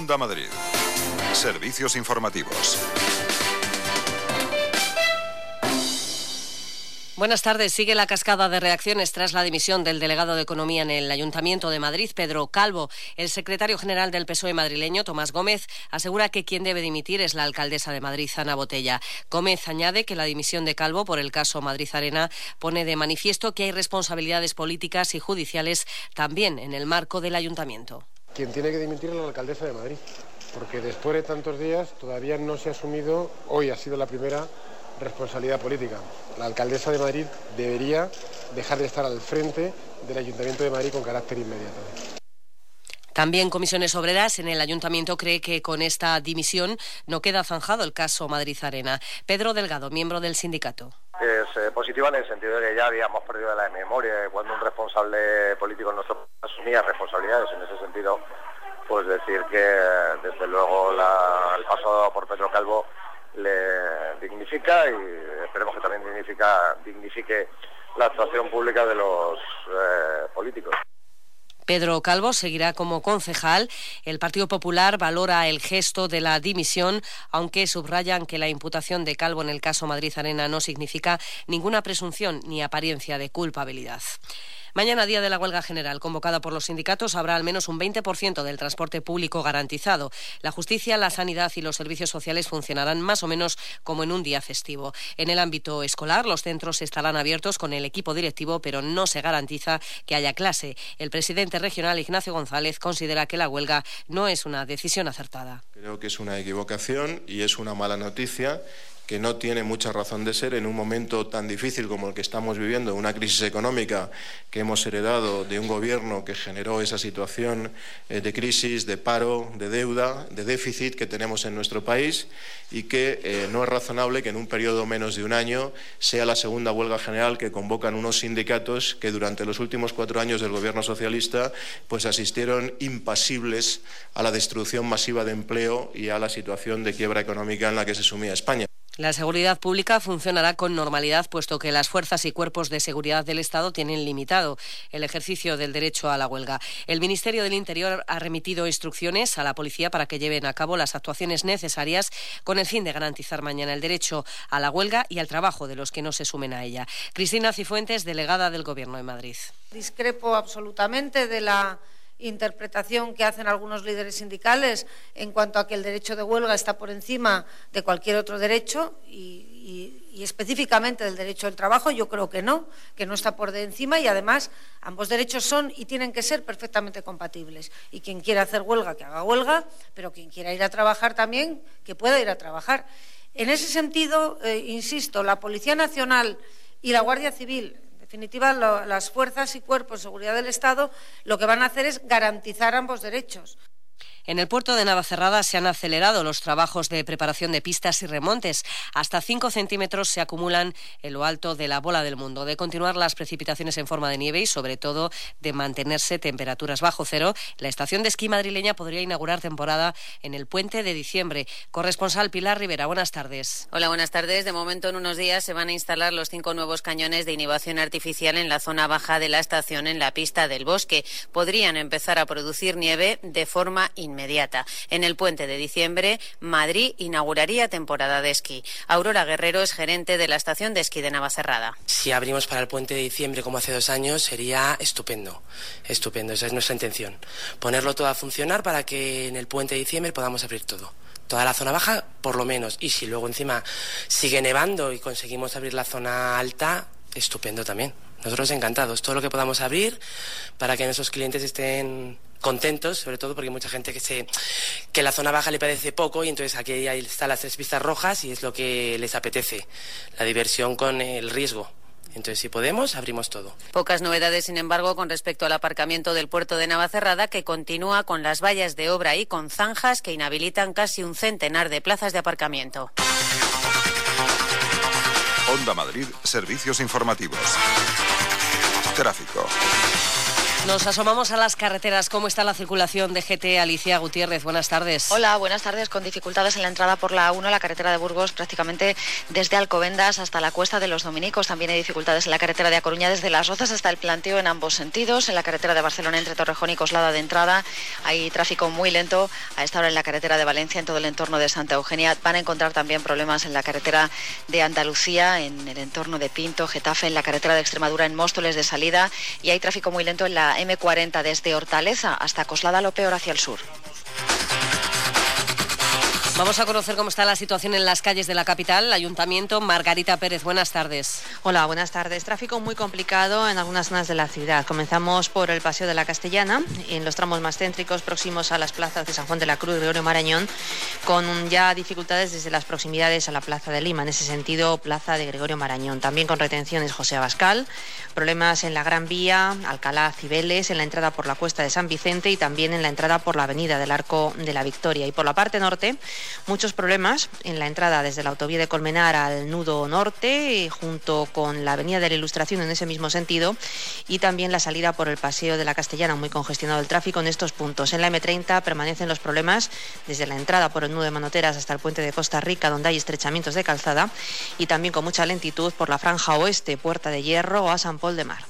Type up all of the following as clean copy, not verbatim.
Onda Madrid. Servicios informativos. Buenas tardes. Sigue la cascada de reacciones tras la dimisión del delegado de Economía en el Ayuntamiento de Madrid, Pedro Calvo. El secretario general del PSOE madrileño, Tomás Gómez, asegura que quien debe dimitir es la alcaldesa de Madrid, Ana Botella. Gómez añade que la dimisión de Calvo por el caso Madrid Arena pone de manifiesto que hay responsabilidades políticas y judiciales también en el marco del Ayuntamiento. Quien tiene que dimitir es la alcaldesa de Madrid, porque después de tantos días todavía no se ha asumido, hoy ha sido la primera responsabilidad política. La alcaldesa de Madrid debería dejar de estar al frente del Ayuntamiento de Madrid con carácter inmediato. También Comisiones Obreras en el Ayuntamiento cree que con esta dimisión no queda zanjado el caso Madrid Arena. Pedro Delgado, miembro del sindicato. Es positiva en el sentido de que ya habíamos perdido de la memoria cuando un responsable político en nuestro país asumía responsabilidades. En ese sentido, pues decir que desde luego el paso por Pedro Calvo le dignifica y esperemos que también dignifique la actuación pública de los políticos. Pedro Calvo seguirá como concejal. El Partido Popular valora el gesto de la dimisión, aunque subrayan que la imputación de Calvo en el caso Madrid Arena no significa ninguna presunción ni apariencia de culpabilidad. Mañana, día de la huelga general convocada por los sindicatos, habrá al menos un 20% del transporte público garantizado. La justicia, la sanidad y los servicios sociales funcionarán más o menos como en un día festivo. En el ámbito escolar, los centros estarán abiertos con el equipo directivo, pero no se garantiza que haya clase. El presidente regional, Ignacio González, considera que la huelga no es una decisión acertada. Creo que es una equivocación y es una mala noticia que no tiene mucha razón de ser en un momento tan difícil como el que estamos viviendo, una crisis económica que hemos heredado de un gobierno que generó esa situación de crisis, de paro, de deuda, de déficit que tenemos en nuestro país y que no es razonable que en un periodo menos de un año sea la segunda huelga general que convocan unos sindicatos que durante los últimos 4 años del gobierno socialista pues asistieron impasibles a la destrucción masiva de empleo y a la situación de quiebra económica en la que se sumía España. La seguridad pública funcionará con normalidad, puesto que las fuerzas y cuerpos de seguridad del Estado tienen limitado el ejercicio del derecho a la huelga. El Ministerio del Interior ha remitido instrucciones a la policía para que lleven a cabo las actuaciones necesarias con el fin de garantizar mañana el derecho a la huelga y al trabajo de los que no se sumen a ella. Cristina Cifuentes, delegada del Gobierno de Madrid. Discrepo absolutamente de la interpretación que hacen algunos líderes sindicales en cuanto a que el derecho de huelga está por encima de cualquier otro derecho y específicamente del derecho al trabajo. Yo creo que no está por encima y además ambos derechos son y tienen que ser perfectamente compatibles. Y quien quiera hacer huelga, que haga huelga, pero quien quiera ir a trabajar también, que pueda ir a trabajar. En ese sentido, insisto, la Policía Nacional y la Guardia Civil, en definitiva, las fuerzas y cuerpos de seguridad del Estado, lo que van a hacer es garantizar ambos derechos. En el puerto de Navacerrada se han acelerado los trabajos de preparación de pistas y remontes. Hasta 5 centímetros se acumulan en lo alto de la bola del mundo. De continuar las precipitaciones en forma de nieve y, sobre todo, de mantenerse temperaturas bajo cero, la estación de esquí madrileña podría inaugurar temporada en el puente de diciembre. Corresponsal Pilar Rivera, buenas tardes. Hola, buenas tardes. De momento, en unos días se van a instalar los 5 nuevos cañones de inhibición artificial en la zona baja de la estación, en la pista del Bosque. Podrían empezar a producir nieve de forma inmediata. En el puente de diciembre, Madrid inauguraría temporada de esquí. Aurora Guerrero es gerente de la estación de esquí de Navacerrada. Si abrimos para el puente de diciembre como hace 2 años sería estupendo, esa es nuestra intención. Ponerlo todo a funcionar para que en el puente de diciembre podamos abrir todo. Toda la zona baja, por lo menos. Y si luego encima sigue nevando y conseguimos abrir la zona alta, estupendo también. Nosotros encantados. Todo lo que podamos abrir para que nuestros clientes estén contentos, sobre todo porque hay mucha gente que la zona baja le parece poco y entonces aquí están las 3 pistas rojas y es lo que les apetece, la diversión con el riesgo. Entonces, si podemos, abrimos todo. Pocas novedades, sin embargo, con respecto al aparcamiento del puerto de Navacerrada, que continúa con las vallas de obra y con zanjas que inhabilitan casi un centenar de plazas de aparcamiento. Onda Madrid, servicios informativos. Tráfico. Nos asomamos a las carreteras. ¿Cómo está la circulación de GT? Alicia Gutiérrez, buenas tardes. Hola, buenas tardes. Con dificultades en la entrada por la A1, la carretera de Burgos, prácticamente desde Alcobendas hasta la Cuesta de los Dominicos. También hay dificultades en la carretera de A Coruña, desde Las Rozas hasta el Planteo en ambos sentidos. En la carretera de Barcelona, entre Torrejón y Coslada de entrada, hay tráfico muy lento. A esta hora en la carretera de Valencia, en todo el entorno de Santa Eugenia. Van a encontrar también problemas en la carretera de Andalucía, en el entorno de Pinto, Getafe, en la carretera de Extremadura, en Móstoles de salida. Y hay tráfico muy lento en la M40 desde Hortaleza hasta Coslada lo Peor hacia el sur. Vamos a conocer cómo está la situación en las calles de la capital. Ayuntamiento, Margarita Pérez, buenas tardes. Hola, buenas tardes. Tráfico muy complicado en algunas zonas de la ciudad. Comenzamos por el Paseo de la Castellana, en los tramos más céntricos próximos a las plazas de San Juan de la Cruz y Gregorio Marañón, con ya dificultades desde las proximidades a la Plaza de Lima, en ese sentido, Plaza de Gregorio Marañón. También con retenciones José Abascal, problemas en la Gran Vía, Alcalá, Cibeles, en la entrada por la Cuesta de San Vicente y también en la entrada por la Avenida del Arco de la Victoria. Y por la parte norte, muchos problemas en la entrada desde la autovía de Colmenar al nudo norte, junto con la avenida de la Ilustración en ese mismo sentido, y también la salida por el Paseo de la Castellana, muy congestionado el tráfico en estos puntos. En la M30 permanecen los problemas desde la entrada por el nudo de Manoteras hasta el puente de Costa Rica, donde hay estrechamientos de calzada, y también con mucha lentitud por la franja oeste, Puerta de Hierro o a San Pol de Mar.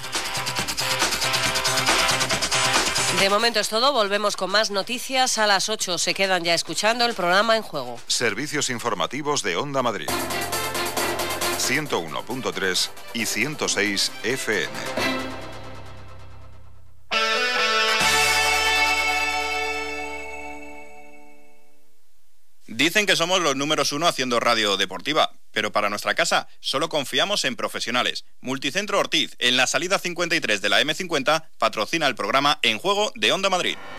De momento es todo, volvemos con más noticias a las 8. Se quedan ya escuchando el programa En Juego. Servicios informativos de Onda Madrid. 101.3 y 106 FM. Dicen que somos los números 1 haciendo radio deportiva, pero para nuestra casa solo confiamos en profesionales. Multicentro Ortiz, en la salida 53 de la M50, patrocina el programa En Juego de Onda Madrid.